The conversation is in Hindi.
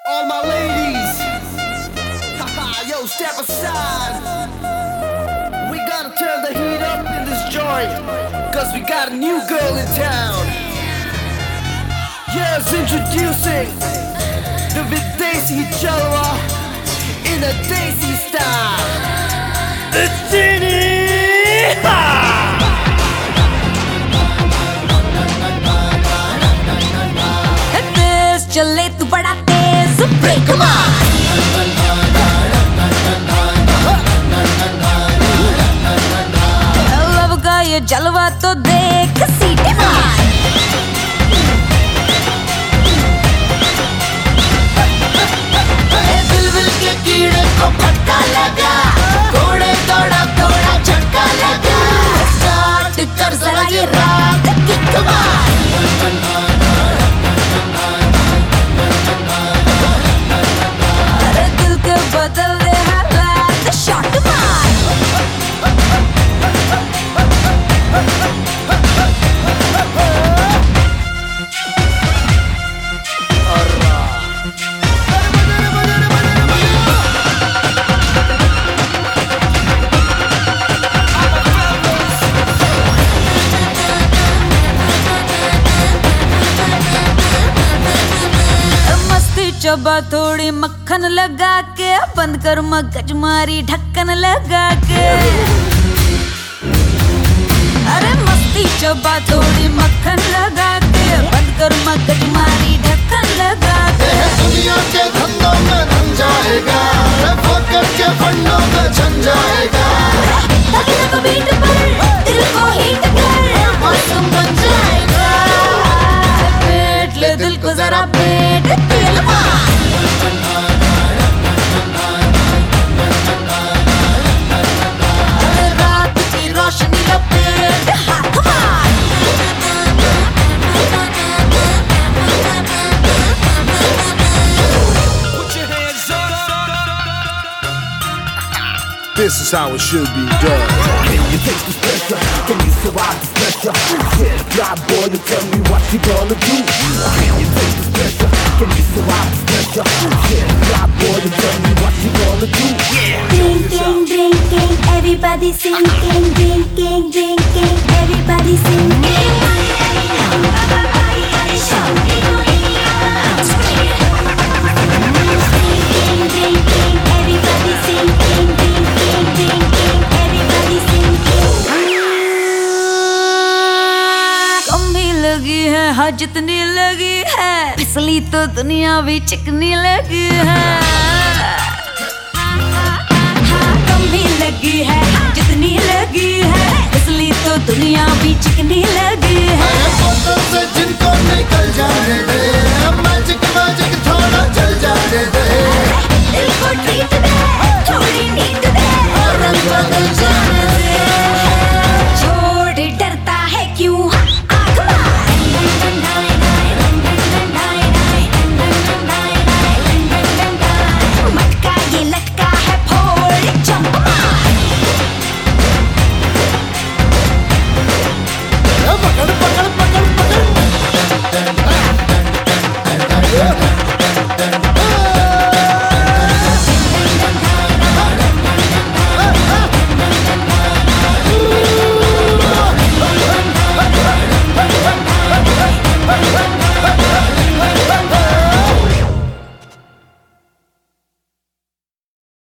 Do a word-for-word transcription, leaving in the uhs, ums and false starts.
All my ladies, yo, step aside. We gotta turn the heat up in this joint, cause we got a new girl in town. Yes, introducing the Videsi Jalwa in a Desi style. It's Genie! Ha! चले तू बड़ा तेज ब्रेक मार लव का ये जलवा तो देख सीटी मार दिल विल के कीड़े को फटका लगा घोड़े दौड़ा दौड़ा झटका लगा स्टार्ट कर जरा ये रात किक मार बदल दे हालात शॉट मार चबा थोड़ी मक्खन लगा के बंद कर मगज मारी ढक्कन लगा के अरे मस्ती चबा थोड़ी मक्खन लगा के बंद कर मगज मारी ढक्कन लगा के दुनिया के धंधों में धन जाएगा फोकट के फंडों में छन जाएगा तक बीट पर दिल को हीट कर मौसम बन जाएगा पेट ले दिल को जरा पेट तेल मार रात की रोशनी लपेट हाथ मार This is how it should be done. Can you take this pressure? Can you survive this pressure? Yeah, fly boy, you tell me what you gonna do. Can you take this pressure? Can you survive this pressure? Yeah, fly boy, you tell me what you gonna do. Yeah. Drinking, drinking, everybody singing. Drinking, drinking, everybody singing. Drinking, drinking, everybody singing. Drinking, drinking, everybody singing. कम भी लगी है हाँ जितनी लगी है फिसली तो दुनिया भी चिकनी लगी है कम भी लगी है जितनी लगी है फिसली तो दुनिया भी चिकनी लगी है जिनको